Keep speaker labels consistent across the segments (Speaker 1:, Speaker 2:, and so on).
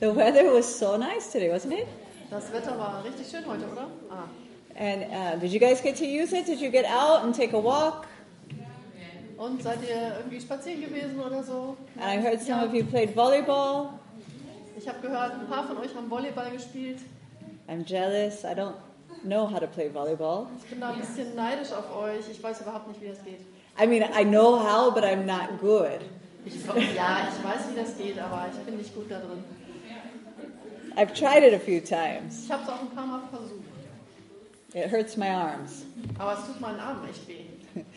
Speaker 1: The weather was so nice today, wasn't it?
Speaker 2: Das Wetter war richtig schön heute, oder? Ah.
Speaker 1: And did you guys get to use it? Did you get out and take a walk?
Speaker 2: Und seid ihr irgendwie spazieren gewesen oder so?
Speaker 1: And I heard some of you played volleyball.
Speaker 2: Ich habe gehört, ein paar von euch haben Volleyball gespielt.
Speaker 1: I'm jealous. I don't know how to play volleyball.
Speaker 2: Ich bin da ein bisschen neidisch auf euch. Ich weiß überhaupt nicht, wie das geht.
Speaker 1: I mean, I know how, but I'm not good.
Speaker 2: Ich weiß, wie das geht, aber ich bin nicht gut da drin.
Speaker 1: I've tried it a few times.
Speaker 2: Ich habe es auch ein paar Mal versucht.
Speaker 1: It hurts my arms.
Speaker 2: Aber es tut meinen Armen echt weh.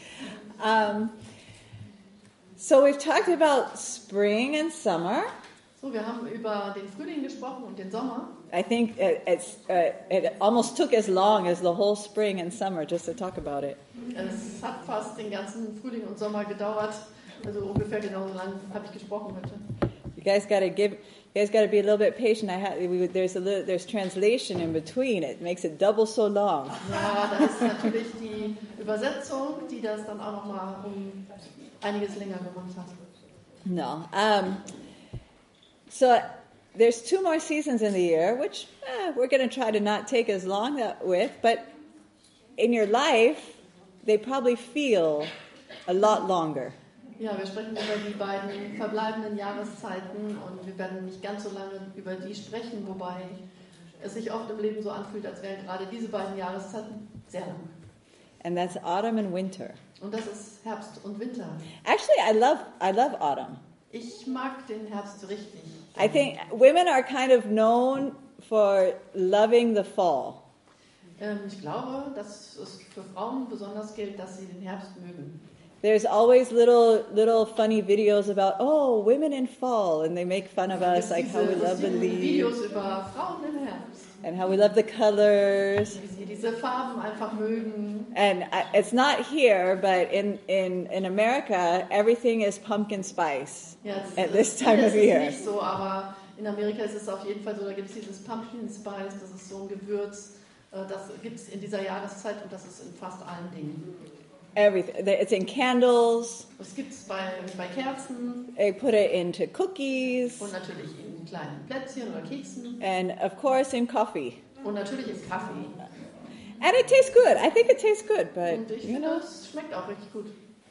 Speaker 1: So we've talked about spring and summer.
Speaker 2: So, wir haben über den Frühling gesprochen und den Sommer.
Speaker 1: I think it almost took as long as the whole spring and summer just to talk about it.
Speaker 2: Es hat fast den ganzen Frühling und Sommer gedauert. Also ungefähr genauso lang habe ich gesprochen heute.
Speaker 1: You guys got to be a little bit patient. There's translation in between. It makes it double so long.
Speaker 2: Ja, da ist natürlich die Übersetzung, die das dann auch nochmal um einiges länger gemacht hat.
Speaker 1: No. So there's 2 more seasons in the year, which we're going to try to not take as long with, but in your life, they probably feel a lot longer.
Speaker 2: Ja, wir sprechen über die beiden verbleibenden Jahreszeiten und wir werden nicht ganz so lange über die sprechen, wobei es sich oft im Leben so anfühlt, als wären gerade diese beiden Jahreszeiten sehr lang.
Speaker 1: And that's autumn and winter.
Speaker 2: Und das ist Herbst und Winter.
Speaker 1: Actually, I love autumn.
Speaker 2: Ich mag den Herbst richtig.
Speaker 1: I think women are kind of known for loving the fall.
Speaker 2: Ich glaube, dass es für Frauen besonders gilt, dass sie den Herbst mögen.
Speaker 1: There's always little funny videos about, women in fall, and they make fun of us, like how we love the leaves.
Speaker 2: Videos über Frauen im Herbst.
Speaker 1: And how we love the colors.
Speaker 2: Wie sie diese Farben einfach mögen.
Speaker 1: And it's not here, but in America, everything is pumpkin spice at this time of year.
Speaker 2: Das ist nicht so, aber in Amerika ist es auf jeden Fall so, da gibt es dieses Pumpkin Spice, das ist so ein Gewürz, das gibt es in dieser Jahreszeit und das ist in fast allen Dingen.
Speaker 1: Everything. It's in candles.
Speaker 2: Das gibt es bei Kerzen.
Speaker 1: They put it into cookies.
Speaker 2: Und natürlich in kleinen Plätzchen oder Keksen.
Speaker 1: And of course in coffee.
Speaker 2: Und natürlich in Kaffee.
Speaker 1: And it tastes good. I think it tastes good, but
Speaker 2: und ich finde, es schmeckt auch richtig gut.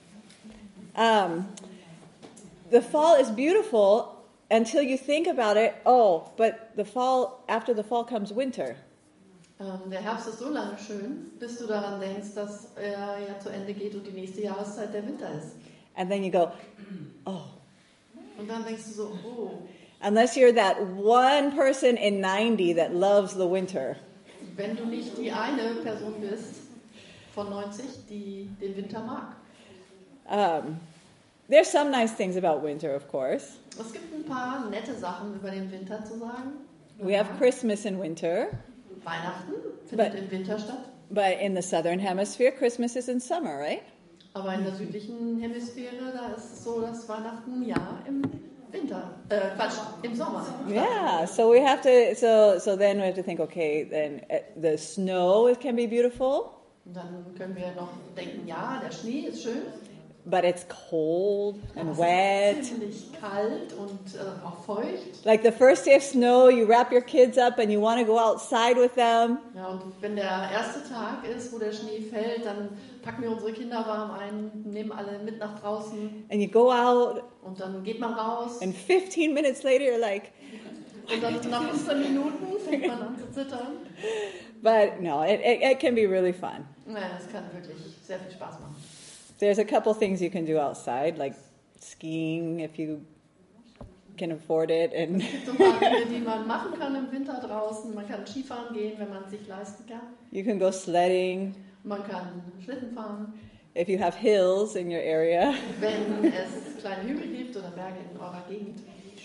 Speaker 1: The fall is beautiful until you think about it. But after the fall comes winter.
Speaker 2: Der Herbst ist so lange schön, bis du daran denkst, dass er ja zu Ende geht und die nächste Jahreszeit der Winter ist.
Speaker 1: And then you go,
Speaker 2: Und dann denkst du so,
Speaker 1: Unless you're that one person in 90 that loves the winter.
Speaker 2: Wenn du nicht die eine Person bist von 90, die den Winter mag.
Speaker 1: There's some nice things about winter, of course.
Speaker 2: Es gibt ein paar nette Sachen über den Winter zu sagen.
Speaker 1: We have Christmas in winter.
Speaker 2: Weihnachten findet im Winter statt.
Speaker 1: But in the southern hemisphere, Christmas is in summer, right?
Speaker 2: Aber in der südlichen Hemisphäre, da ist es so, dass Weihnachten im Winter, im Sommer.
Speaker 1: Yeah, so we have to. So then we have to think. Okay, then the snow can be beautiful.
Speaker 2: Und dann können wir noch denken, ja, der Schnee ist schön.
Speaker 1: But it's cold and wet.
Speaker 2: Es ist ziemlich kalt und auch feucht.
Speaker 1: Like the first day of snow, you wrap your kids up and you want to go outside with them.
Speaker 2: Ja, und wenn der erste Tag ist, wo der Schnee fällt, dann packen wir unsere Kinder warm ein, nehmen alle mit nach draußen.
Speaker 1: And you go out.
Speaker 2: Und dann geht man raus.
Speaker 1: And 15 minutes later, you're like.
Speaker 2: Und dann nach 15 Minuten fängt man an zu zittern.
Speaker 1: But no, it can be really fun.
Speaker 2: Nein, das kann wirklich sehr viel Spaß machen.
Speaker 1: There's a couple things you can do outside, like skiing if you can afford it. And
Speaker 2: es gibt so ein paar Dinge, die man machen kann im Winter draußen. Man kann Skifahren gehen, wenn man es sich leisten kann.
Speaker 1: You can go sledding.
Speaker 2: Man kann Schlitten fahren.
Speaker 1: If you have hills in your area.
Speaker 2: Wenn es kleine Hügel gibt oder Berge in eurer Gegend.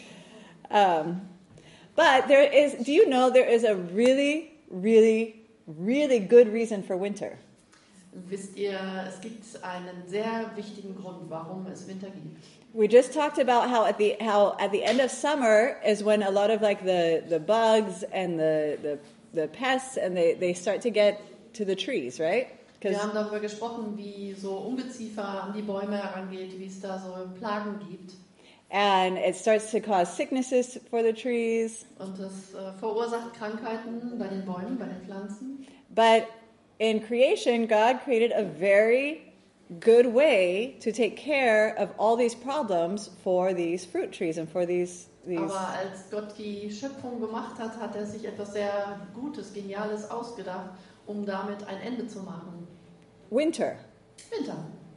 Speaker 1: But do you know there is a really, really, really good reason for winter?
Speaker 2: Wisst ihr, es gibt einen sehr wichtigen Grund, warum es Winter gibt.
Speaker 1: We just talked about how at the end of summer is when a lot of like the bugs and the pests and they start to get to the trees, right?
Speaker 2: Wir haben darüber gesprochen, wie so Ungeziefer an die Bäume herangeht, wie es da so Plagen gibt.
Speaker 1: And it starts to cause sicknesses for the trees.
Speaker 2: Und das verursacht Krankheiten bei den Bäumen, bei den Pflanzen.
Speaker 1: But in creation, God created a very good way to take care of all these problems for these fruit trees and for these.
Speaker 2: Aber als Gott die Schöpfung gemacht hat, hat er sich etwas sehr Gutes, Geniales ausgedacht, um damit ein Ende zu machen.
Speaker 1: Winter.
Speaker 2: Winter.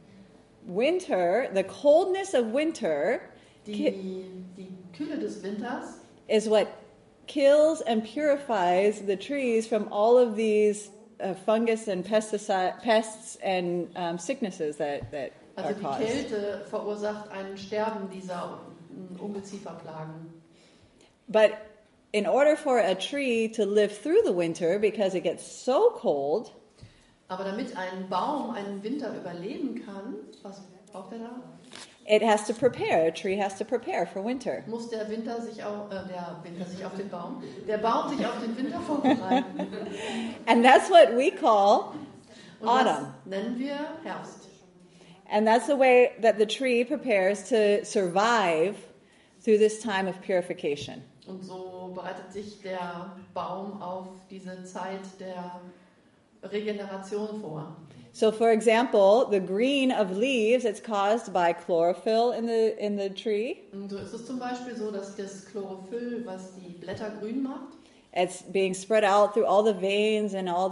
Speaker 1: Winter, the coldness of winter
Speaker 2: Die Kühle des Winters
Speaker 1: is what kills and purifies the trees from all of these fungus and pests and sicknesses that
Speaker 2: Also
Speaker 1: are
Speaker 2: die
Speaker 1: caused.
Speaker 2: Kälte verursacht ein Sterben dieser Ungezieferplagen.
Speaker 1: But in order for a tree to live through the winter, because it gets so cold,
Speaker 2: Aber damit ein Baum einen Winter überleben kann, was braucht er da?
Speaker 1: it has to prepare. A tree has to prepare for winter.
Speaker 2: Muss der Winter sich auf den Baum, der Baum sich auf den Winter vorbereiten.
Speaker 1: And that's what we call
Speaker 2: Und das
Speaker 1: autumn.
Speaker 2: nennen wir Herbst.
Speaker 1: And that's the way that the tree prepares to survive through this time of purification.
Speaker 2: Und so bereitet sich der Baum auf diese Zeit der Regeneration vor.
Speaker 1: So, for example, the green of leaves, it's caused by chlorophyll in the tree.
Speaker 2: Und so ist es zum Beispiel so, dass das Chlorophyll, was die Blätter grün macht,
Speaker 1: It's being spread out through all the veins and all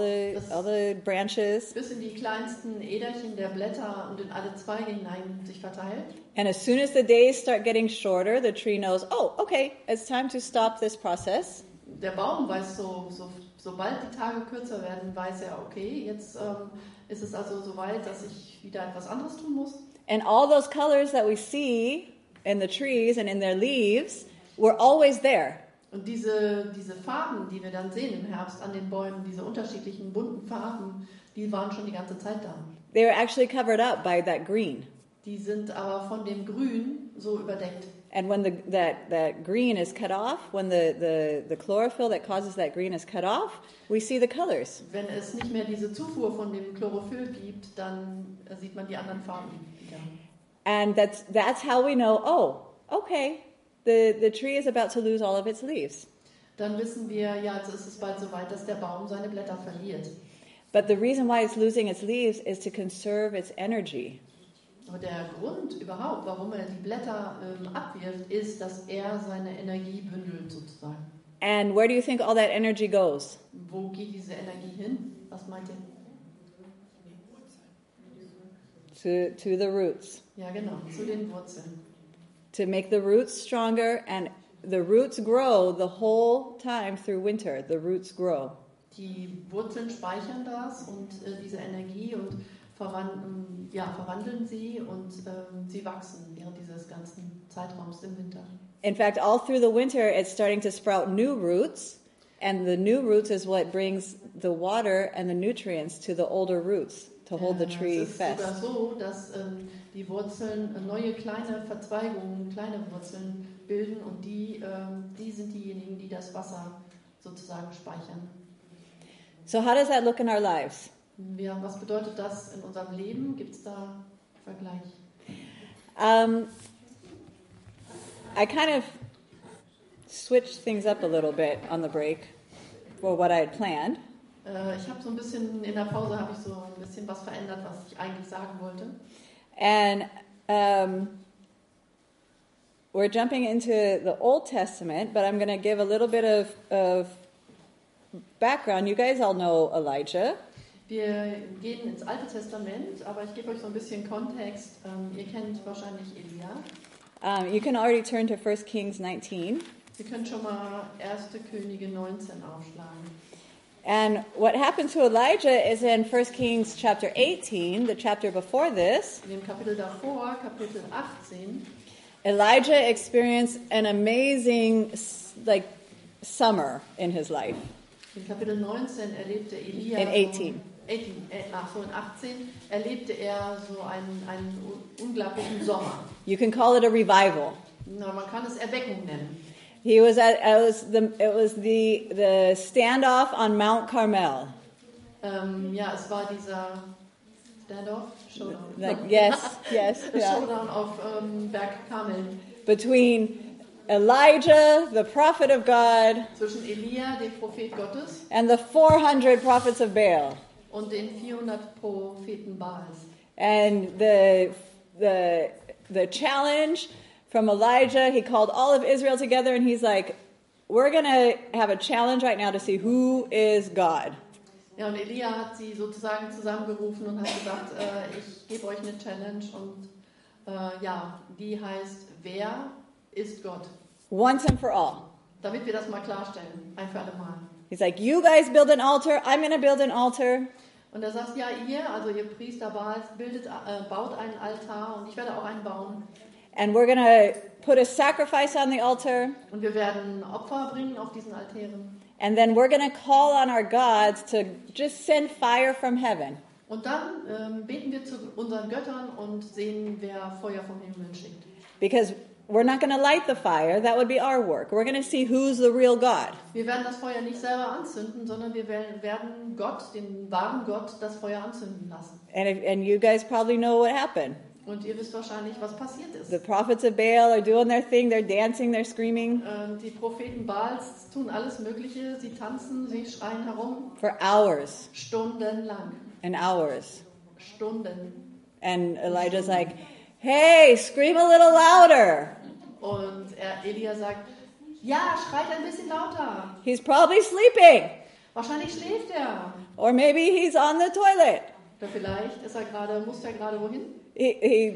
Speaker 1: the branches.
Speaker 2: bis in die kleinsten Äderchen der Blätter und in alle Zweige hinein sich verteilt.
Speaker 1: And as soon as the days start getting shorter, the tree knows, oh, okay, it's time to stop this process.
Speaker 2: Der Baum weiß sobald die Tage kürzer werden, weiß er, okay, jetzt ist es also soweit, dass ich wieder etwas anderes tun muss.
Speaker 1: And all those colors that we see in the trees and in their leaves were always there.
Speaker 2: Und diese Farben, die wir dann sehen im Herbst an den Bäumen, diese unterschiedlichen bunten Farben, die waren schon die ganze Zeit da.
Speaker 1: They were actually covered up by that green.
Speaker 2: Die sind aber von dem Grün so überdeckt.
Speaker 1: And when that green is cut off, when the chlorophyll that causes that green is cut off, we see the colors.
Speaker 2: Wenn es nicht mehr diese Zufuhr von dem Chlorophyll gibt, dann sieht man die anderen Farben wieder.
Speaker 1: And that's how we know, oh, okay, the tree is about to lose all of its leaves.
Speaker 2: Dann wissen wir, ja, jetzt ist es bald soweit, dass der Baum seine Blätter verliert.
Speaker 1: But the reason why it's losing its leaves is to conserve its energy.
Speaker 2: Aber der Grund überhaupt, warum er die Blätter abwirft, ist, dass er seine Energie bündelt sozusagen.
Speaker 1: And where do you think all that energy goes?
Speaker 2: Wo geht diese Energie hin? Was meint ihr?
Speaker 1: To the roots.
Speaker 2: Ja, genau, zu den Wurzeln.
Speaker 1: To make the roots stronger, and the roots grow the whole time through winter. The roots grow.
Speaker 2: Die Wurzeln speichern das und diese Energie und verwandeln sie und sie wachsen während dieses ganzen Zeitraums im Winter.
Speaker 1: In fact, all through the winter, it's starting to sprout new roots, and the new roots is what brings the water and the nutrients to the older roots to hold the tree
Speaker 2: Es ist
Speaker 1: fast.
Speaker 2: sogar so, dass die Wurzeln neue kleine Verzweigungen, kleine Wurzeln bilden und die sind diejenigen, die das Wasser sozusagen speichern.
Speaker 1: So how does that look in our lives?
Speaker 2: Was bedeutet das in unserem Leben? Gibt es da Vergleich?
Speaker 1: I kind of switched things up a little bit on the break for what I had planned.
Speaker 2: Ich habe so ein bisschen, in der Pause habe ich so ein bisschen was verändert, was ich eigentlich sagen wollte.
Speaker 1: And we're jumping into the Old Testament, but I'm going to give a little bit of background. You guys all know Elijah.
Speaker 2: Wir gehen ins Alte Testament, aber ich gebe euch so ein bisschen Kontext. Ihr kennt wahrscheinlich Elia.
Speaker 1: You can already turn to 1 Kings 19.
Speaker 2: Ihr könnt schon mal 1. Könige 19 aufschlagen.
Speaker 1: And what happened to Elijah is in 1 Kings chapter 18, the chapter before this.
Speaker 2: In dem Kapitel davor, Kapitel 18,
Speaker 1: Elijah experienced an amazing summer in his life.
Speaker 2: in Kapitel 19 erlebte Elia
Speaker 1: In 18.
Speaker 2: In 18 erlebte er so einen unglaublichen Sommer.
Speaker 1: You can call it a revival.
Speaker 2: Na, man kann es Erweckung nennen.
Speaker 1: It was the standoff on Mount Carmel.
Speaker 2: Es war dieser Standoff, Showdown.
Speaker 1: Yes,
Speaker 2: Der
Speaker 1: yeah.
Speaker 2: Showdown auf Berg Karmel.
Speaker 1: between Elijah, the prophet of God,
Speaker 2: zwischen Elia, dem Prophet Gottes,
Speaker 1: and the 400 prophets of Baal.
Speaker 2: und den 400 Propheten Baals.
Speaker 1: And the challenge from Elijah, he called all of Israel together and he's like, we're going to have a challenge right now to see who is God.
Speaker 2: Ja, und Elia hat sie sozusagen zusammengerufen und hat gesagt, ich gebe euch eine Challenge und die heißt, wer ist Gott?
Speaker 1: Once and for all.
Speaker 2: Damit wir das mal klarstellen, ein für alle Mal.
Speaker 1: He's like, you guys build an altar, I'm going to build an altar.
Speaker 2: Und er sagt, ja, ihr Priester Baals, baut einen Altar und ich werde auch einen bauen.
Speaker 1: And we're going to put a sacrifice on the altar.
Speaker 2: Und wir werden Opfer bringen auf diesen Altären.
Speaker 1: And then we're going to call on our gods to just send fire from heaven.
Speaker 2: Und dann beten wir zu unseren Göttern und sehen, wer Feuer vom Himmel schickt.
Speaker 1: Because we're not going to light the fire. That would be our work. We're going to see who's the real God.
Speaker 2: Wir werden das Feuer nicht selber anzünden, sondern wir werden Gott, den wahren Gott, das Feuer anzünden lassen.
Speaker 1: And you guys probably know what happened.
Speaker 2: Und ihr wisst wahrscheinlich, was passiert ist.
Speaker 1: The prophets of Baal are doing their thing. They're dancing, they're screaming.
Speaker 2: Die Propheten Baals tun alles Mögliche. Sie tanzen, sie schreien herum.
Speaker 1: For hours
Speaker 2: Stundenlang.
Speaker 1: and hours.
Speaker 2: Stunden.
Speaker 1: And Elijah's like, hey, scream a little louder.
Speaker 2: Und Elia sagt, ja, schreit ein bisschen lauter.
Speaker 1: He's probably sleeping.
Speaker 2: Wahrscheinlich schläft er.
Speaker 1: Or maybe he's on the toilet.
Speaker 2: Oder vielleicht muss er gerade wohin?
Speaker 1: He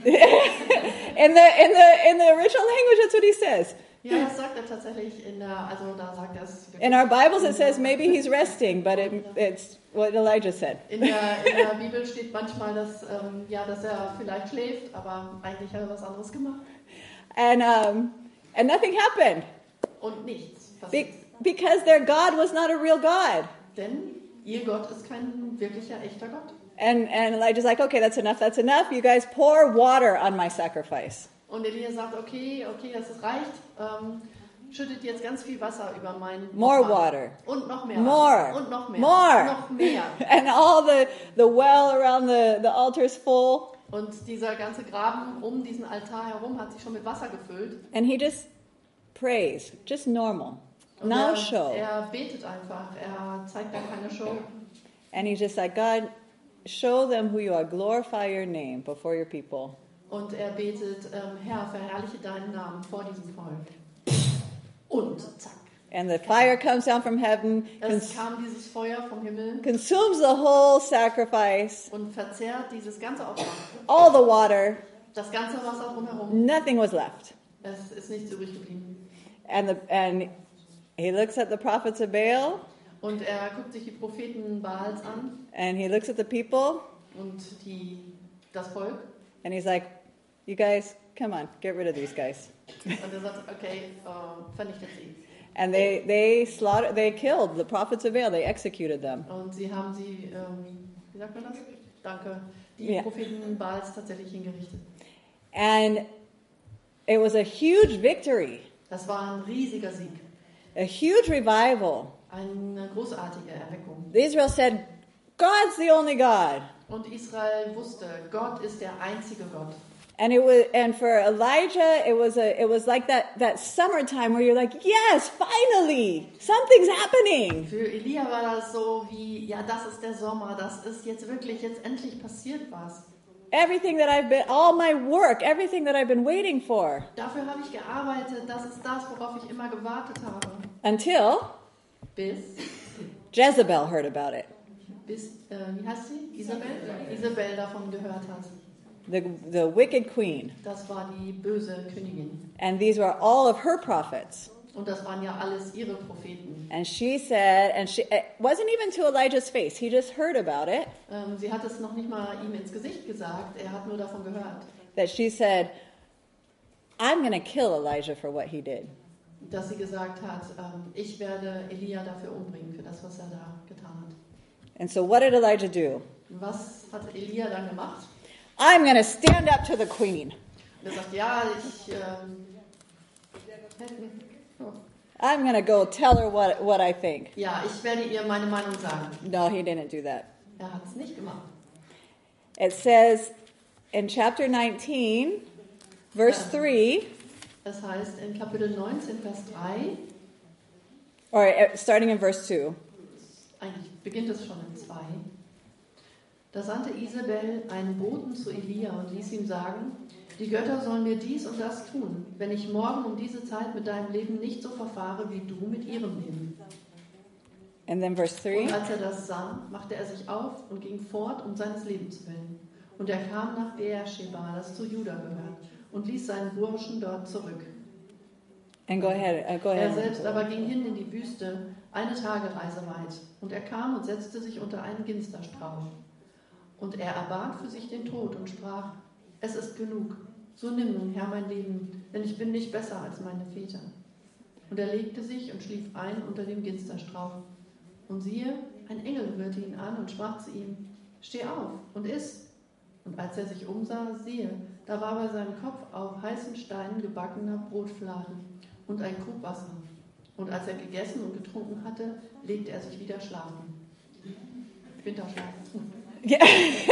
Speaker 1: in the original language, that's what he says.
Speaker 2: Ja, das sagt er tatsächlich da sagt er es.
Speaker 1: In our Bibles it says maybe he's resting, but it's what Elijah said.
Speaker 2: In der Bibel steht manchmal, dass er vielleicht schläft, aber eigentlich hat er was anderes gemacht.
Speaker 1: And nothing happened.
Speaker 2: Und nichts passiert.
Speaker 1: Because their God was not a real God.
Speaker 2: Denn ihr Gott ist kein wirklicher, echter Gott.
Speaker 1: And Elijah's like, okay, that's enough. You guys pour water on my sacrifice.
Speaker 2: Und Elia sagt, okay, das reicht. Schüttet jetzt ganz viel Wasser über mein
Speaker 1: More
Speaker 2: Opfer.
Speaker 1: water.
Speaker 2: Und noch mehr
Speaker 1: More.
Speaker 2: Wasser. Und noch mehr.
Speaker 1: More.
Speaker 2: Noch mehr.
Speaker 1: And all the well around the altar is full.
Speaker 2: Und dieser ganze Graben um diesen Altar herum hat sich schon mit Wasser gefüllt.
Speaker 1: And he just prays, just normal.
Speaker 2: Und
Speaker 1: No show.
Speaker 2: Er betet einfach. Er zeigt da keine Show.
Speaker 1: And he's just like, God, show them who you are. Glorify your name before your people.
Speaker 2: Und er betet, Herr, verherrliche deinen Namen vor diesem Volk. Und zack.
Speaker 1: And the fire comes down from heaven,
Speaker 2: Es kam dieses Feuer vom Himmel
Speaker 1: consumes the whole sacrifice,
Speaker 2: und verzehrt dieses ganze Opfer.
Speaker 1: all the water,
Speaker 2: Das ganze Wasser drumherum.
Speaker 1: nothing was left.
Speaker 2: Es ist nichts übrig geblieben.
Speaker 1: And he looks at the prophets of Baal,
Speaker 2: Und er guckt sich die Propheten Baals an
Speaker 1: and he looks at the people,
Speaker 2: und das Volk.
Speaker 1: and he's like, you guys, come on, get rid of these guys.
Speaker 2: Und er sagt, okay, vernichtet sie.
Speaker 1: And they killed the prophets of Baal, they executed them.
Speaker 2: Und sie haben sie, wie sagt man das? Danke. Die
Speaker 1: Ja.
Speaker 2: Propheten Baals tatsächlich hingerichtet.
Speaker 1: And it was a huge victory,
Speaker 2: Das war ein riesiger Sieg.
Speaker 1: a huge revival.
Speaker 2: Eine großartige Erweckung.
Speaker 1: Israel said, God's the only God.
Speaker 2: Und Israel wusste, Gott ist der einzige Gott.
Speaker 1: And for Elijah, it was like that summertime where you're like, yes, finally, something's happening.
Speaker 2: Für Elia war das so wie, ja, das ist der Sommer, das ist jetzt endlich passiert was.
Speaker 1: All my work, everything that I've been waiting for.
Speaker 2: Dafür habe ich gearbeitet, das ist das, worauf ich immer gewartet habe.
Speaker 1: Until
Speaker 2: Bis
Speaker 1: Jezebel heard about it.
Speaker 2: Wie heißt sie? Isabel davon gehört hat.
Speaker 1: The wicked queen.
Speaker 2: Das war die böse Königin.
Speaker 1: And these were all of her prophets.
Speaker 2: Und das waren ja alles ihre Propheten.
Speaker 1: And she said, it wasn't even to Elijah's face. He just heard about it.
Speaker 2: Sie hat es noch nicht mal ihm ins Gesicht gesagt, er hat nur davon gehört.
Speaker 1: That she said, I'm going to kill Elijah for what he did.
Speaker 2: Dass sie gesagt hat, ich werde Elia dafür umbringen, für das, was er da getan hat.
Speaker 1: And so what did Elijah do?
Speaker 2: Was hat Elia dann gemacht?
Speaker 1: I'm going to stand up to the queen.
Speaker 2: Und er sagt, ja,
Speaker 1: I'm going to go tell her what I think.
Speaker 2: ja, ich werde ihr meine Meinung sagen.
Speaker 1: No, he didn't do that.
Speaker 2: Er hat es nicht gemacht.
Speaker 1: It says in chapter 19, verse 3,
Speaker 2: Es heißt in Kapitel 19, Vers 3,
Speaker 1: or starting in verse 2.
Speaker 2: eigentlich beginnt es schon in 2. Da sandte Isabel einen Boten zu Elia und ließ ihm sagen, die Götter sollen mir dies und das tun, wenn ich morgen um diese Zeit mit deinem Leben nicht so verfahre, wie du mit ihrem Leben.
Speaker 1: And then verse 3.
Speaker 2: Und als er das sah, machte er sich auf und ging fort um seines Lebens willen. Und er kam nach Beersheba, das zu Juda gehört, und ließ seinen Burschen dort zurück.
Speaker 1: And go ahead.
Speaker 2: Er selbst aber ging hin in die Wüste, eine Tagereise weit. Und er kam und setzte sich unter einen Ginsterstrauch. Und er erbat für sich den Tod und sprach, es ist genug, so nimm nun, Herr, mein Leben, denn ich bin nicht besser als meine Väter. Und er legte sich und schlief ein unter dem Ginsterstrauch. Und siehe, ein Engel rührte ihn an und sprach zu ihm, steh auf und iss. Und als er sich umsah, siehe, da war bei seinem Kopf auf heißen Steinen gebackener Brotfladen und ein Krug Wasser. Und als er gegessen und getrunken hatte, legte er sich wieder schlafen. Winterschlaf.
Speaker 1: Yeah.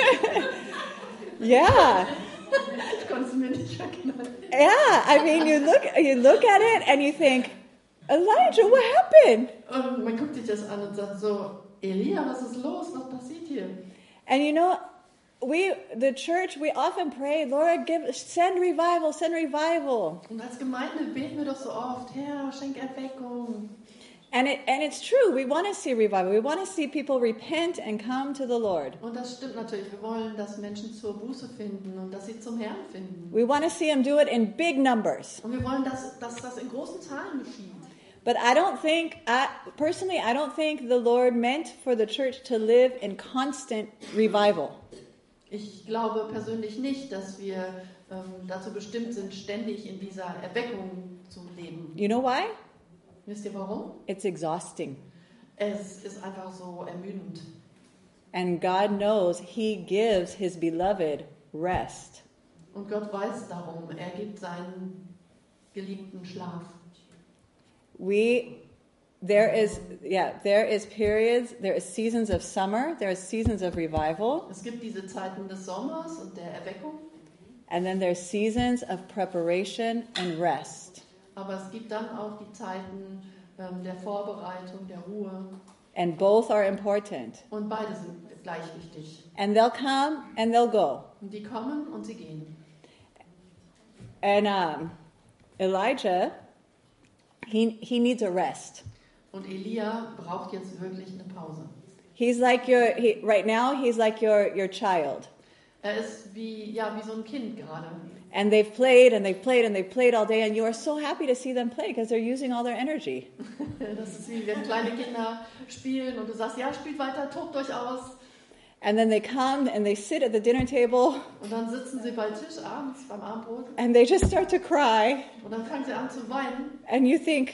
Speaker 1: Yeah.
Speaker 2: Ich konnte es mir nicht verknallen.
Speaker 1: Yeah. I mean, you look at it and you think, Elijah, what happened?
Speaker 2: Und man guckt sich das an und sagt so, Elia, was ist los? Was passiert hier?
Speaker 1: And you know, the church, we often pray, Lord, send revival, send revival.
Speaker 2: Und als Gemeinde beten wir doch so oft, Herr, schenk Erweckung.
Speaker 1: And it's true. We want to see revival. We want to see people repent and come to the Lord.
Speaker 2: Und das stimmt natürlich. Wir wollen, dass Menschen zur Buße finden und dass sie zum Herrn finden.
Speaker 1: We want to see them do it in big numbers.
Speaker 2: Und wir wollen, dass das in großen Zahlen geschieht.
Speaker 1: But I don't think the Lord meant for the church to live in constant revival.
Speaker 2: Ich glaube persönlich nicht, dass wir dazu bestimmt sind, ständig in dieser Erweckung zu leben.
Speaker 1: You know why?
Speaker 2: Wisst ihr warum?
Speaker 1: It's exhausting.
Speaker 2: Es ist einfach so ermüdend.
Speaker 1: And God knows He gives His beloved rest.
Speaker 2: Und Gott weiß darum. Er gibt seinen Geliebten Schlaf.
Speaker 1: There is periods, there is seasons of summer, there is seasons of revival,
Speaker 2: Es gibt diese Zeiten des Sommers und der Erweckung,
Speaker 1: and then there's seasons of preparation and rest.
Speaker 2: aber es gibt dann auch die Zeiten der Vorbereitung, der Ruhe.
Speaker 1: And both are important.
Speaker 2: Und beide sind gleich wichtig.
Speaker 1: And they'll come and they'll go.
Speaker 2: Und die kommen und sie gehen.
Speaker 1: And Elijah, he needs a rest.
Speaker 2: Und Elia braucht jetzt wirklich eine Pause.
Speaker 1: Right now he's like your child.
Speaker 2: Er ist wie so ein Kind gerade.
Speaker 1: And they've played and they've played and they've played all day, and you are so happy to see them play because they're using all their energy.
Speaker 2: Das ist wie wenn kleine Kinder spielen und du sagst, ja, spielt weiter, tobt euch aus.
Speaker 1: And then they come and they sit at the dinner table.
Speaker 2: Und dann sitzen sie bei Tisch abends beim Abendbrot.
Speaker 1: And they just start to cry.
Speaker 2: Und dann fangen sie an zu weinen.
Speaker 1: And you think,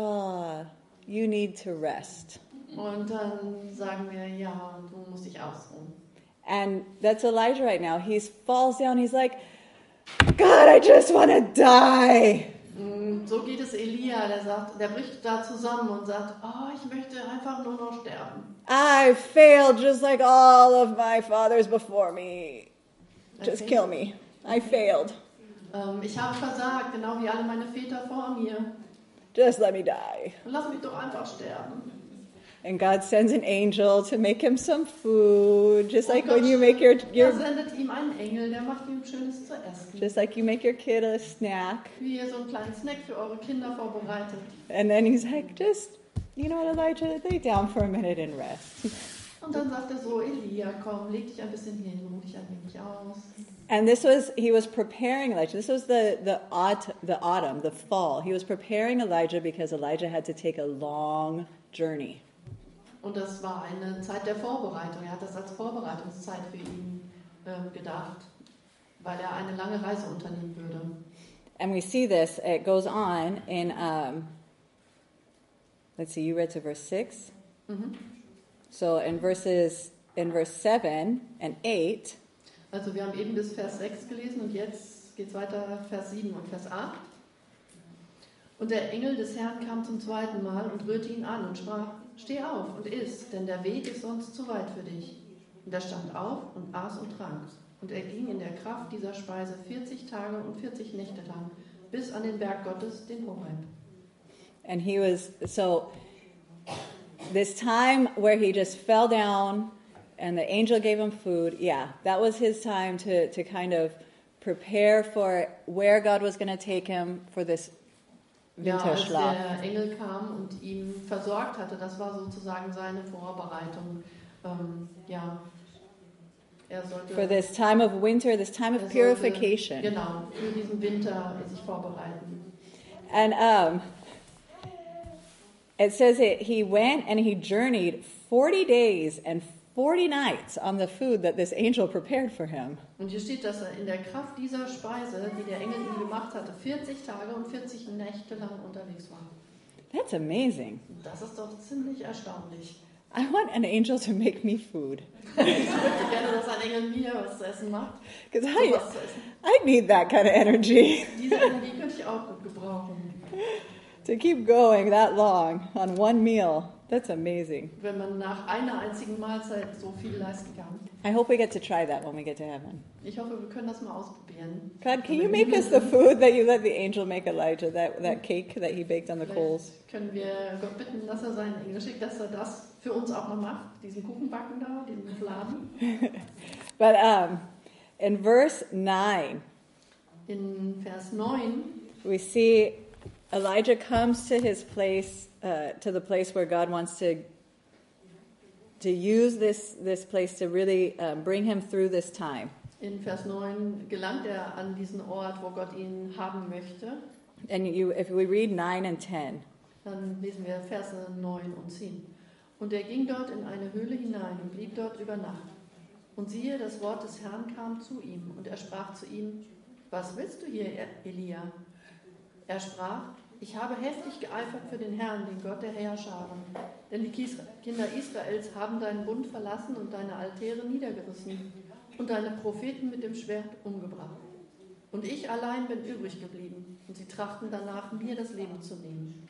Speaker 1: you need to rest.
Speaker 2: Und dann sagen wir, ja, du musst dich ausruhen.
Speaker 1: And that's Elijah right now. He falls down. He's like, God, I just want to die.
Speaker 2: So geht es Elia, der bricht da zusammen und sagt, ich möchte einfach nur noch sterben.
Speaker 1: I failed just like all of my fathers before me. Just kill me. I failed.
Speaker 2: Ich habe versagt, genau wie alle meine Väter vor mir.
Speaker 1: Just let me die.
Speaker 2: Lass mich doch einfach sterben.
Speaker 1: And God sends an angel to make him some food, just like when you make your
Speaker 2: Er sendet ihm einen Engel, der macht ihm Schönes zu essen.
Speaker 1: just like you make your kid a snack.
Speaker 2: Wie ihr so einen kleinen Snack für eure Kinder vorbereitet.
Speaker 1: And then he's like, just, you know what, Elijah, lay down for a minute and rest.
Speaker 2: Und dann sagt er so, Elia, komm, leg dich ein bisschen hin, ruh dich ein wenig aus.
Speaker 1: And he was preparing Elijah. This was the autumn, the fall. He was preparing Elijah because Elijah had to take a long journey.
Speaker 2: Und das war eine Zeit der Vorbereitung. Er hat das als Vorbereitungszeit für ihn gedacht, weil er eine lange Reise unternehmen würde.
Speaker 1: And we see this, it goes on in, let's see, you read to verse 6.
Speaker 2: Mhm.
Speaker 1: So in verse 7 and 8.
Speaker 2: Also wir haben eben bis Vers 6 gelesen und jetzt geht es weiter, Vers 7 und Vers 8. Und der Engel des Herrn kam zum zweiten Mal und rührte ihn an und sprach, steh auf und iss, denn der Weg ist sonst zu weit für dich. Und er stand auf und aß und trank. Und er ging in der Kraft dieser Speise 40 Tage und 40 Nächte lang, bis an den Berg Gottes, den Horeb.
Speaker 1: And he was, so this time where he just fell down and the angel gave him food, yeah, that was his time to kind of prepare for where God was going to take him for this
Speaker 2: Ja, als
Speaker 1: Winterschlaf.
Speaker 2: der Engel kam und ihn versorgt hatte, das war sozusagen seine Vorbereitung. Ja, er sollte...
Speaker 1: For this time of winter, this time of purification.
Speaker 2: Genau, für diesen Winter sich vorbereiten.
Speaker 1: And it says he went and he journeyed 40 days and 40 nights on the food that this angel prepared for him.
Speaker 2: Und hier steht, dass er in der Kraft dieser Speise, die der Engel ihm gemacht hatte, 40 Tage und 40 Nächte lang unterwegs war.
Speaker 1: That's amazing.
Speaker 2: Das ist doch ziemlich erstaunlich.
Speaker 1: I want an angel to make me food.
Speaker 2: Ich möchte gerne, dass ein Engel mir was zu essen macht.
Speaker 1: Because
Speaker 2: Was zu essen.
Speaker 1: I need that kind of energy
Speaker 2: Diese Energie könnte ich auch gut gebrauchen.
Speaker 1: to keep going that long on one meal. That's amazing.
Speaker 2: Wenn man nach einer einzigen Mahlzeit so viel leisten kann.
Speaker 1: I hope we get to try that when we get to heaven.
Speaker 2: Ich hoffe, wir können das mal ausprobieren.
Speaker 1: God, can you make us the food that you let the angel make Elijah, that cake that he baked on the coals?
Speaker 2: Vielleicht können wir Gott bitten, dass er seinen Engel schickt, dass er das für uns auch noch macht. Diesen Kuchenbacken da, diesen Fladen.
Speaker 1: But in verse 9,
Speaker 2: In Vers 9
Speaker 1: we see Elijah comes to his place, to the place where God wants to use this place to really bring him through this time.
Speaker 2: In Vers 9 gelangt er an diesen Ort, wo Gott ihn haben möchte.
Speaker 1: And if we read 9 and 10,
Speaker 2: Dann lesen wir Verse 9 und 10. Und er ging dort in eine Höhle hinein und blieb dort über Nacht. Und siehe, das Wort des Herrn kam zu ihm, und er sprach zu ihm: Was willst du hier, Elia? Er sprach: Ich habe heftig geeifert für den Herrn, den Gott der Heerscharen. Denn die Kinder Israels haben deinen Bund verlassen und deine Altäre niedergerissen und deine Propheten mit dem Schwert umgebracht. Und ich allein bin übrig geblieben, und sie trachten danach, mir das Leben zu nehmen.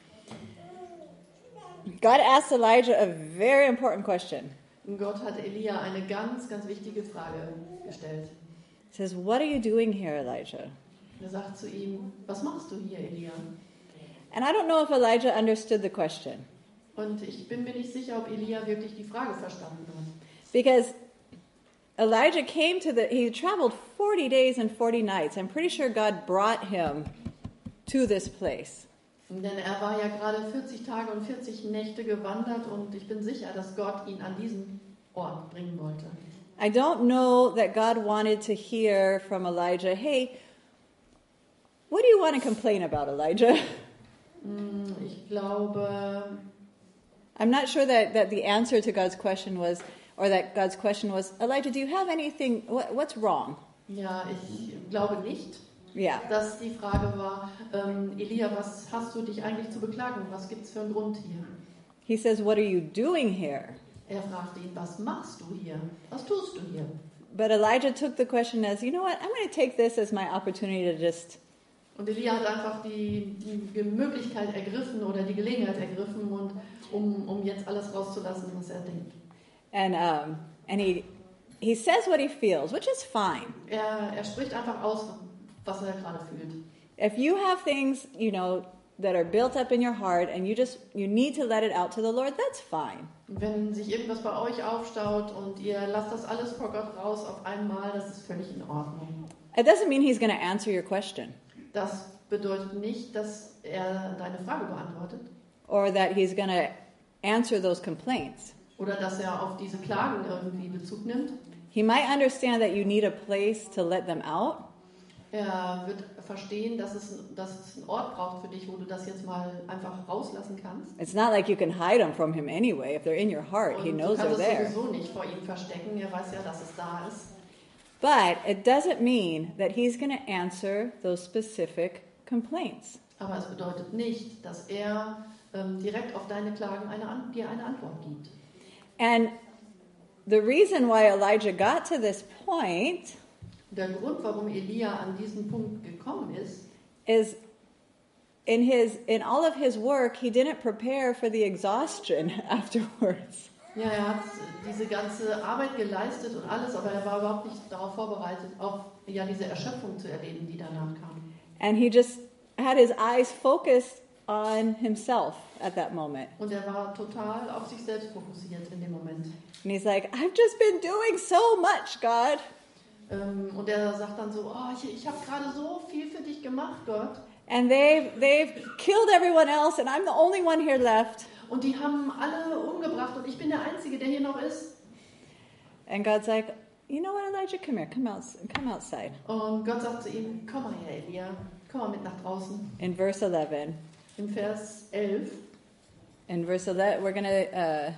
Speaker 1: God asked Elijah a very important question.
Speaker 2: Und Gott hat Elia eine ganz, ganz wichtige Frage gestellt.
Speaker 1: He says, "What are you doing here, Elijah?"
Speaker 2: Er sagt zu ihm: Was machst du hier, Elia?
Speaker 1: And I don't know if Elijah understood the question,
Speaker 2: Und ich bin mir nicht sicher, ob Elia wirklich die Frage verstanden hat.
Speaker 1: because Elijah he traveled 40 days and 40 nights. I'm pretty sure God brought him to this place.
Speaker 2: Denn er war ja gerade 40 Tage und 40 Nächte gewandert, und ich bin sicher, dass Gott ihn an diesen Ort bringen wollte.
Speaker 1: I don't know that God wanted to hear from Elijah, "Hey, what do you want to complain about, Elijah?"
Speaker 2: Ich glaube,
Speaker 1: I'm not sure that the answer to God's question was, or that God's question was, "Elijah, do you have anything, what's wrong?"
Speaker 2: ja, ich glaube nicht,
Speaker 1: Yeah.
Speaker 2: dass die Frage war: Elia, was hast du dich eigentlich zu beklagen? Was gibt es für einen Grund hier?
Speaker 1: He says, "What are you doing here?"
Speaker 2: Er fragte ihn: Was machst du hier? Was tust du hier?
Speaker 1: But Elijah took the question as, "You know what, I'm going to take this as my opportunity to just
Speaker 2: Und Elia hat einfach die Möglichkeit ergriffen oder die Gelegenheit ergriffen, und um jetzt alles rauszulassen, was er denkt.
Speaker 1: and he says what he feels, which is fine.
Speaker 2: Er spricht einfach aus, was er gerade fühlt.
Speaker 1: If you have things, that are built up in your heart and you need to let it out to the Lord, that's fine.
Speaker 2: Und wenn sich irgendwas bei euch aufstaut und ihr lasst das alles vor Gott raus auf einmal, das ist völlig in Ordnung.
Speaker 1: It doesn't mean he's going to answer your question
Speaker 2: Das bedeutet nicht, dass er deine Frage beantwortet
Speaker 1: or that he's going to answer those complaints.
Speaker 2: oder dass er auf diese Klagen irgendwie Bezug nimmt.
Speaker 1: He might understand that you need a place to let them out.
Speaker 2: Er wird verstehen, dass es einen Ort braucht für dich, wo du das jetzt mal einfach rauslassen kannst.
Speaker 1: It's not like you can hide them from him anyway. If they're in your heart, he
Speaker 2: Und
Speaker 1: knows
Speaker 2: du
Speaker 1: they're
Speaker 2: kannst es
Speaker 1: there.
Speaker 2: sowieso nicht vor ihm verstecken. Er weiß ja, dass es da ist.
Speaker 1: But it doesn't mean that he's going to answer those specific complaints.
Speaker 2: Aber es bedeutet nicht, dass er direkt auf deine Klagen dir eine Antwort gibt.
Speaker 1: And the reason why Elijah got to this point
Speaker 2: Der Grund, warum Elia an diesen Punkt gekommen ist,
Speaker 1: is in all of his work, he didn't prepare for the exhaustion afterwards.
Speaker 2: ja, er hat diese ganze Arbeit geleistet und alles, aber er war überhaupt nicht darauf vorbereitet, auch diese Erschöpfung zu erleben, die danach kam.
Speaker 1: And he just had his eyes focused on himself at that moment.
Speaker 2: Und er war total auf sich selbst fokussiert in dem Moment.
Speaker 1: And he's like, I've just been doing so much, God.
Speaker 2: Und er sagt dann so, oh, ich habe gerade so viel für dich gemacht, Gott.
Speaker 1: And they've killed everyone else, and I'm the only one here left.
Speaker 2: Und die haben alle umgebracht und ich bin der Einzige, der hier noch ist.
Speaker 1: And God's like, you know what, Elijah, come here, come outside.
Speaker 2: Und Gott sagt zu ihm, komm mal her, Elia, komm mal mit nach draußen.
Speaker 1: In verse 11.
Speaker 2: Im Vers 11.
Speaker 1: In verse 11, we're going to,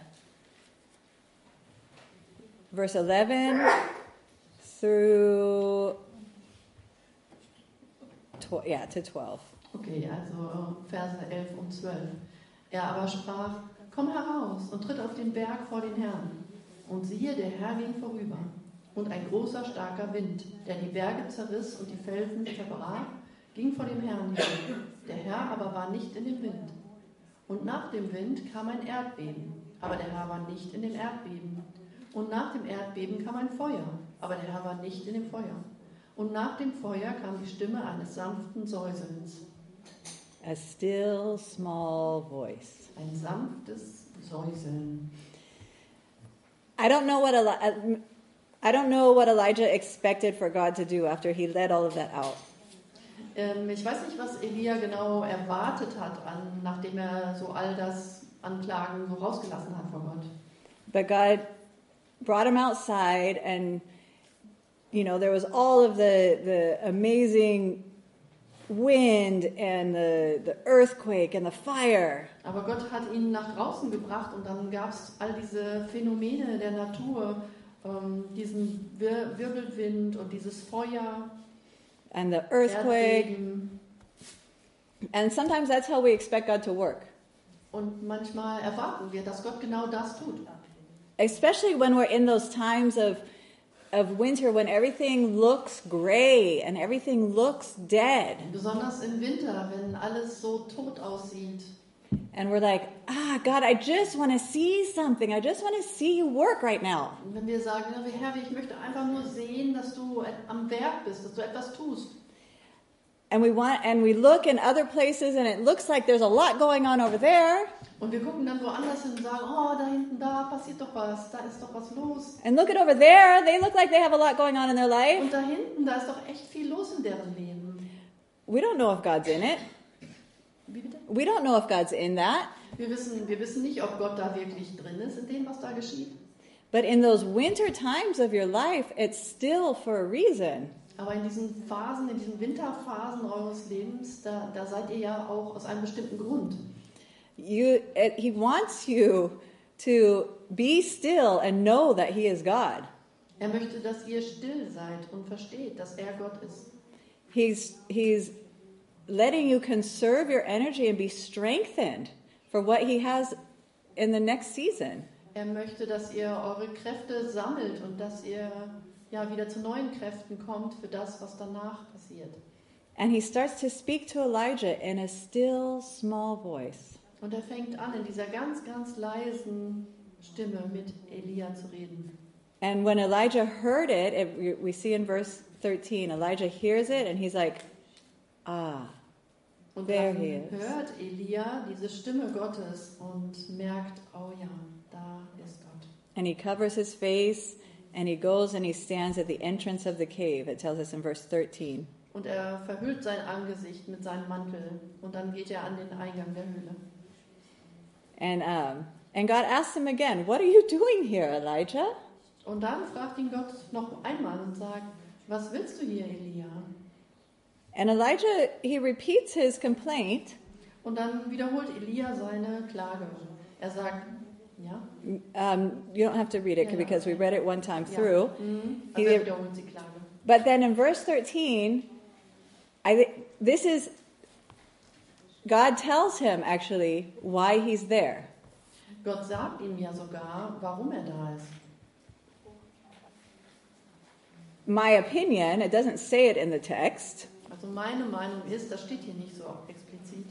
Speaker 1: verse 11 through, to 12.
Speaker 2: Okay, also Verse 11 und 12. Er aber sprach, komm heraus und tritt auf den Berg vor den Herrn. Und siehe, der Herr ging vorüber. Und ein großer, starker Wind, der die Berge zerriss und die Felsen zerbrach, ging vor dem Herrn hin. Der Herr aber war nicht in dem Wind. Und nach dem Wind kam ein Erdbeben, aber der Herr war nicht in dem Erdbeben. Und nach dem Erdbeben kam ein Feuer, aber der Herr war nicht in dem Feuer. Und nach dem Feuer kam die Stimme eines sanften Säuselns.
Speaker 1: A still small voice.
Speaker 2: Ein sanftes Säuseln.
Speaker 1: I don't know what Elijah expected for God to do after he let all of that out.
Speaker 2: Ich weiß nicht, was Elia genau erwartet hat, nachdem er so all das an Klagen so rausgelassen hat vor Gott.
Speaker 1: But God brought him outside, and there was all of the amazing wind and the earthquake and the fire.
Speaker 2: Aber Gott hat ihn nach draußen gebracht und dann gab es all diese Phänomene der Natur, diesen Wirbelwind und dieses Feuer.
Speaker 1: And the earthquake.
Speaker 2: Erdbeben.
Speaker 1: And sometimes that's how we expect God to work.
Speaker 2: Und manchmal erwarten wir, dass Gott genau das tut.
Speaker 1: Especially when we're in those times of winter, when everything looks gray and everything looks dead.
Speaker 2: Besonders im Winter, wenn alles so tot aussieht.
Speaker 1: And we're like, God, I just want to see something. I just want to see you work right now.
Speaker 2: Und wenn wir sagen, Herr, ich möchte einfach nur sehen, dass du am Werk bist, dass du etwas tust.
Speaker 1: And we look in other places and it looks like there's a lot going on over there.
Speaker 2: Und wir gucken dann woanders hin und sagen, oh, da hinten, da passiert doch was, da ist doch was los.
Speaker 1: And look at over there, they look like they have a lot going on in their life.
Speaker 2: Und da hinten, da ist doch echt viel los in deren Leben.
Speaker 1: We don't know if God's in it.
Speaker 2: Wie bitte?
Speaker 1: We don't know if God's in that.
Speaker 2: Wir wissen nicht, ob Gott da wirklich drin ist, in dem, was da geschieht.
Speaker 1: But in those winter times of your life, it's still for a reason.
Speaker 2: Aber in diesen Phasen, in diesen Winterphasen eures Lebens, da seid ihr ja auch aus einem bestimmten Grund.
Speaker 1: He wants you to be still and know that He is God.
Speaker 2: Er möchte, dass ihr still seid und versteht, dass er Gott ist.
Speaker 1: He's letting you conserve your energy and be strengthened for what He has in the next season.
Speaker 2: Er möchte, dass ihr eure Kräfte sammelt und dass ihr wieder zu neuen Kräften kommt für das, was danach passiert.
Speaker 1: And He starts to speak to Elijah in a still small voice.
Speaker 2: Und er fängt an, in dieser ganz, ganz leisen Stimme mit Elia zu reden.
Speaker 1: And when Elijah heard it, we see in verse 13, Elijah hears it and he's like,
Speaker 2: Und
Speaker 1: there
Speaker 2: dann
Speaker 1: he is.
Speaker 2: hört Elia diese Stimme Gottes und merkt, oh ja, da ist Gott.
Speaker 1: And he covers his face and he goes and he stands at the entrance of the cave. It tells us in verse 13.
Speaker 2: Und er verhüllt sein Angesicht mit seinem Mantel und dann geht er an den Eingang der Höhle.
Speaker 1: And God asks him again, what are you doing here, Elijah?
Speaker 2: Und dann fragt ihn Gott noch einmal und sagt, was willst du hier, Elia?
Speaker 1: And Elijah, he repeats his complaint.
Speaker 2: Und dann wiederholt Elia seine Klage. Er sagt, ja.
Speaker 1: You don't have to read it because we read it one time through.
Speaker 2: Also er wiederholt die Klage.
Speaker 1: But then in verse 13, God tells him actually why he's there.
Speaker 2: Gott sagt ihm ja sogar, warum er da ist.
Speaker 1: My opinion, it doesn't say it in the text.
Speaker 2: Also meine Meinung ist, das steht hier nicht so explizit.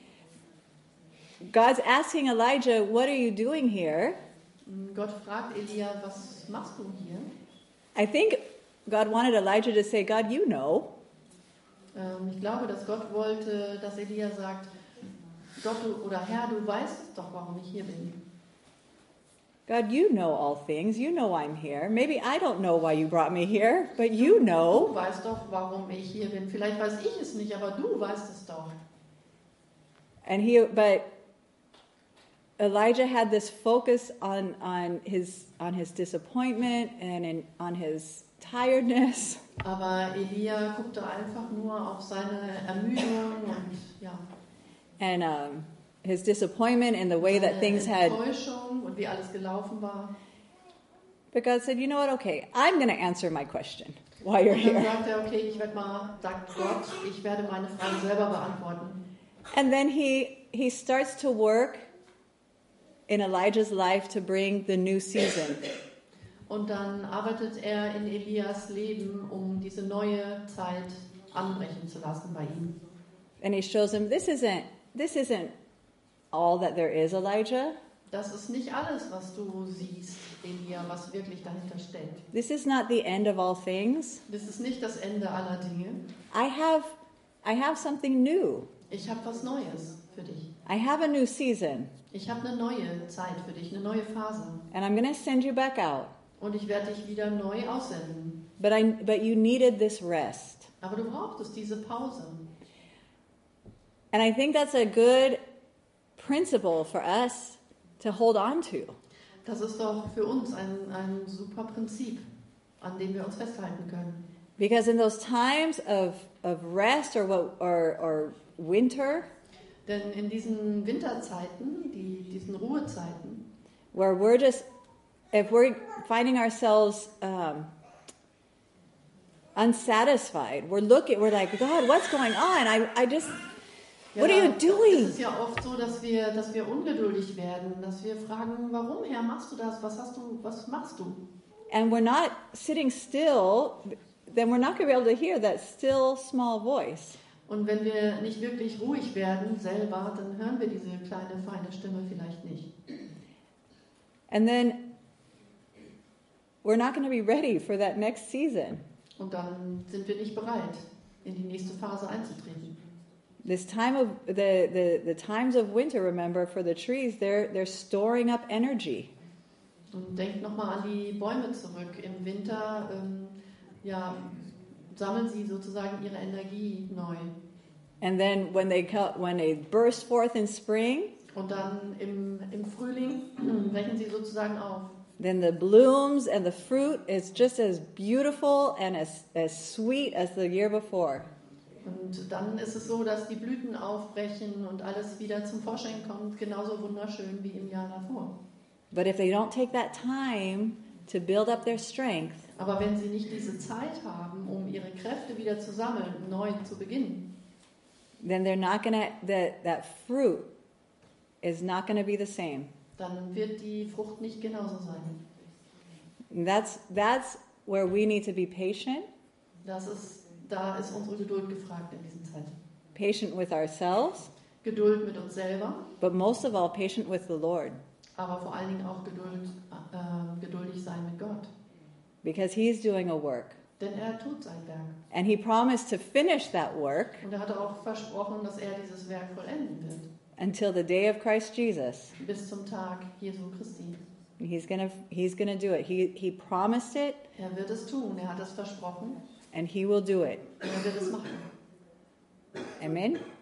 Speaker 1: God's asking Elijah, what are you doing here?
Speaker 2: Gott fragt Elia, was machst du hier?
Speaker 1: I think God wanted Elijah to say, God, you know.
Speaker 2: Ich glaube, dass Gott wollte, dass Elia sagt, Gott oder Herr, du weißt es doch, warum ich hier bin.
Speaker 1: God, you know all things. You know I'm here. Maybe I don't know why you brought me here, but you
Speaker 2: Du
Speaker 1: know.
Speaker 2: weißt doch, warum ich hier bin. Vielleicht weiß ich es nicht, aber du weißt es doch.
Speaker 1: But Elijah had this focus on his disappointment and on his tiredness.
Speaker 2: Aber Elia guckte einfach nur auf seine Ermüdung und ja.
Speaker 1: And his disappointment in the way that things had.
Speaker 2: Enttäuschung und wie alles gelaufen war.
Speaker 1: But God said, you know what? Okay, I'm going to answer my question while you're
Speaker 2: Und dann
Speaker 1: here.
Speaker 2: sagt er, okay, sagt Gott, ich werde meine Fragen selber beantworten.
Speaker 1: And then he starts to work in Elijah's life to bring the new season.
Speaker 2: Und dann arbeitet er in Elias Leben, um diese neue Zeit anbrechen zu lassen bei ihm.
Speaker 1: And he shows him, this isn't all that there is, Elijah.
Speaker 2: Das ist nicht alles, was du siehst, Elia, was wirklich dahinter steckt.
Speaker 1: This is not the end of all things.
Speaker 2: Das ist nicht das Ende aller Dinge.
Speaker 1: I have something new.
Speaker 2: Ich habe was Neues für dich.
Speaker 1: I have a new season.
Speaker 2: Ich habe eine neue Zeit für dich, eine neue Phase.
Speaker 1: And I'm going to send you back out.
Speaker 2: Und ich werde dich wieder neu aussenden.
Speaker 1: But you needed this rest.
Speaker 2: Aber du brauchtest diese Pause.
Speaker 1: And I think that's a good principle for us to hold on to.
Speaker 2: Das ist doch für uns ein super Prinzip, an dem wir uns festhalten können.
Speaker 1: Because in those times of rest or winter,
Speaker 2: Denn in diesen Winterzeiten, diesen Ruhezeiten,
Speaker 1: where if we're finding ourselves unsatisfied, we're like, God, what's going on? What are you doing?
Speaker 2: Es ist ja oft so, dass wir ungeduldig werden, dass wir fragen, warum, Herr, machst du das? Was machst du?
Speaker 1: And we're not sitting still, then we're not going to be able to hear that still small voice.
Speaker 2: Und wenn wir nicht wirklich ruhig werden selber, dann hören wir diese kleine, feine Stimme vielleicht nicht.
Speaker 1: And then we're not going to be ready for that next season.
Speaker 2: Und dann sind wir nicht bereit, in die nächste Phase einzutreten.
Speaker 1: This time of the times of winter, remember, for the trees, they're storing up energy.
Speaker 2: Und denkt nochmal an die Bäume zurück. Im Winter sammeln sie sozusagen ihre Energie neu.
Speaker 1: And then when they burst forth in spring,
Speaker 2: Und dann im Frühling brechen sie sozusagen auf.
Speaker 1: then the blooms and the fruit is just as beautiful and as sweet as the year before.
Speaker 2: Und dann ist es so, dass die Blüten aufbrechen und alles wieder zum Vorschein kommt, genauso wunderschön wie im Jahr davor.
Speaker 1: But if they don't take that time to build up their strength,
Speaker 2: Aber wenn sie nicht diese Zeit haben, um ihre Kräfte wieder zu sammeln, neu zu beginnen,
Speaker 1: then they're not gonna that fruit is not gonna be the same.
Speaker 2: dann wird die Frucht nicht genauso sein.
Speaker 1: And that's where we need to be patient.
Speaker 2: Da ist unsere Geduld gefragt in diesen Zeiten.
Speaker 1: Patient with ourselves,
Speaker 2: Geduld mit uns selber,
Speaker 1: but most of all patient with the Lord,
Speaker 2: aber vor allen Dingen auch geduldig sein mit Gott.
Speaker 1: because He's doing a work.
Speaker 2: Denn er tut sein Werk.
Speaker 1: And He promised to finish that work
Speaker 2: Und er hat auch versprochen, dass er dieses Werk vollenden wird.
Speaker 1: until the day of Christ Jesus.
Speaker 2: Bis zum Tag Jesu Christi.
Speaker 1: He's gonna do it. He promised it,
Speaker 2: Er wird es tun, er hat es versprochen
Speaker 1: and He will do it.
Speaker 2: und er wird es machen.
Speaker 1: Amen.